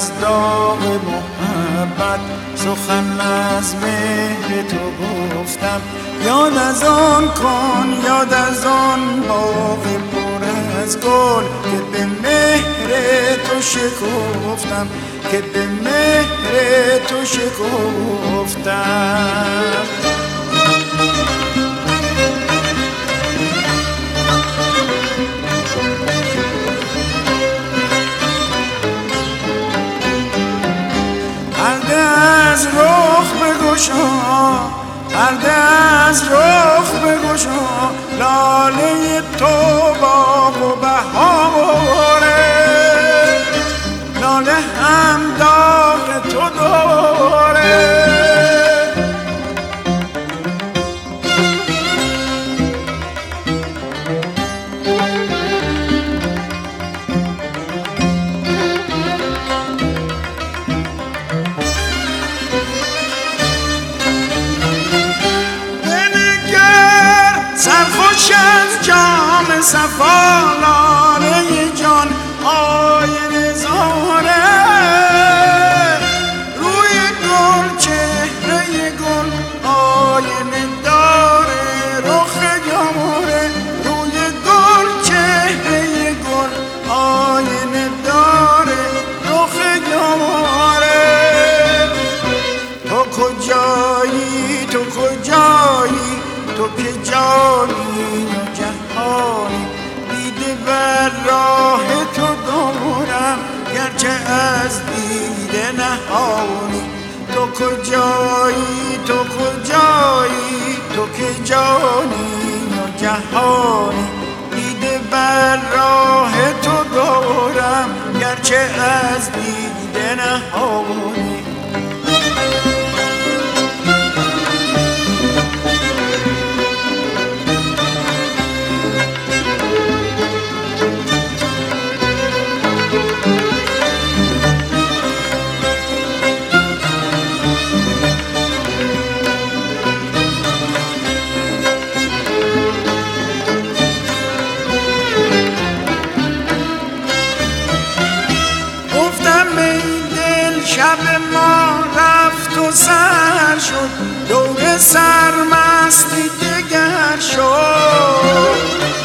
از داغ محبت سخن از مهر تو گفتم. یاد از آن کن، یاد از آن باغ پر از گل که به مهر تو شکفتم، که به مهر تو شکفتم. پرده از رخ بگشا، پرده از رخ بگشا، لاله تو باغ و بهاره، لاله هم داغ تو داره. سرخوش از جام صفا، لاله جان آینه زاره، روی گل چهره گل آینه داره، رخ جاموره، روی گل چهره گل آینه داره، رخ جاموره. تو کجایی، تو کجایی، تو که جانی و جهانی، دیده بر راه تو دارم گرچه از دیده نهانی. تو کجایی، تو کجایی، تو که جانی و جهانی، دیده بر راه تو دارم گرچه از دیده نهانی. شب ما رفت و سر شد، دور سرمستی دگر شد.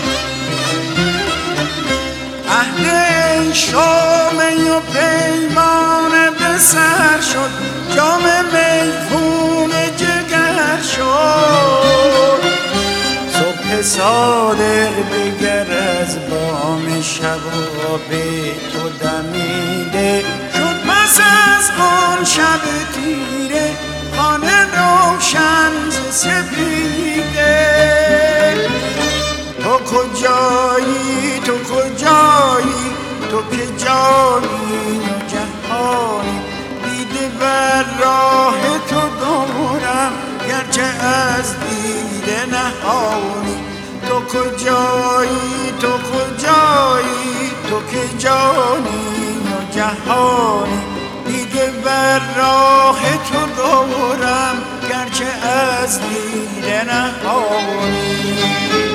عهد شام و پیمان به سر شد، جام میخون جگر شد. صبح صادق بگر از بام شباب تو دمیده شد، پس از آن شب تیره خانه روشن ز سپیده. تو کجایی، تو کجایی، تو که جانی و جهانی، دیده بر راه تو دارم گرچه از دیده نهانی. تو کجایی، تو کجایی، تو که جانی و جهانی، دیده بر راه تو دارم گرچه از دیده نهانی.